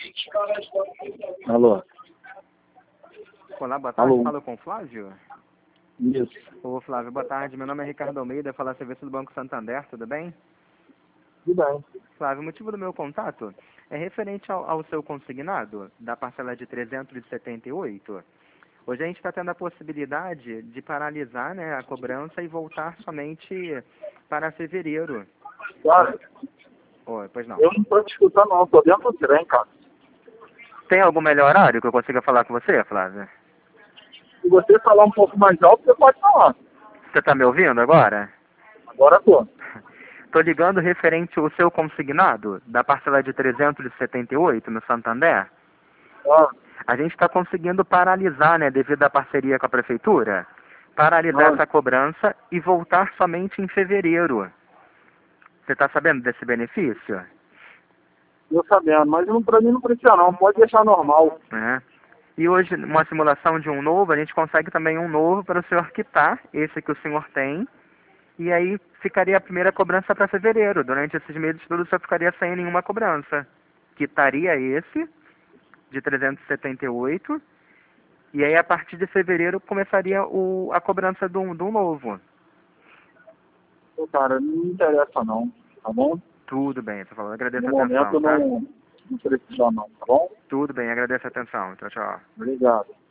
Alô? Olá, boa tarde. Alô? Fala com o Flávio? Isso. Ô, Flávio, boa tarde. Meu nome é Ricardo Almeida, falo a serviço do Banco Santander, tudo bem? Tudo bem. Flávio, o motivo do meu contato é referente ao seu consignado, da parcela de 378. Hoje a gente está tendo a possibilidade de paralisar, né, a cobrança e voltar somente para fevereiro. Cara, Oi, pois não. eu não tô te escutando não, tô dentro do trem, cara. Tem algum melhor horário que eu consiga falar com você, Flávio? Se você falar um pouco mais alto, você pode falar. Você está me ouvindo agora? Agora tô. Estou ligando referente ao seu consignado, da parcela de 378 no Santander. Ah, A gente está conseguindo paralisar, né, devido à parceria com a prefeitura, paralisar essa cobrança e voltar somente em fevereiro. Você está sabendo desse benefício? tô sabendo, mas não, pra mim não precisa não, pode deixar normal. Né? E hoje, uma simulação de um novo, a gente consegue também um novo para o senhor quitar, esse que o senhor tem, e aí ficaria a primeira cobrança para fevereiro. Durante esses meses todos o senhor ficaria sem nenhuma cobrança. Quitaria esse, de 378, e aí a partir de fevereiro começaria a cobrança do novo. Pô, cara, não me interessa não, tá bom? Tudo bem, você falou. Agradeço No a momento atenção, tá? não precisa não, tá bom? Tudo bem, agradeço a atenção. Tchau, tchau. Obrigado.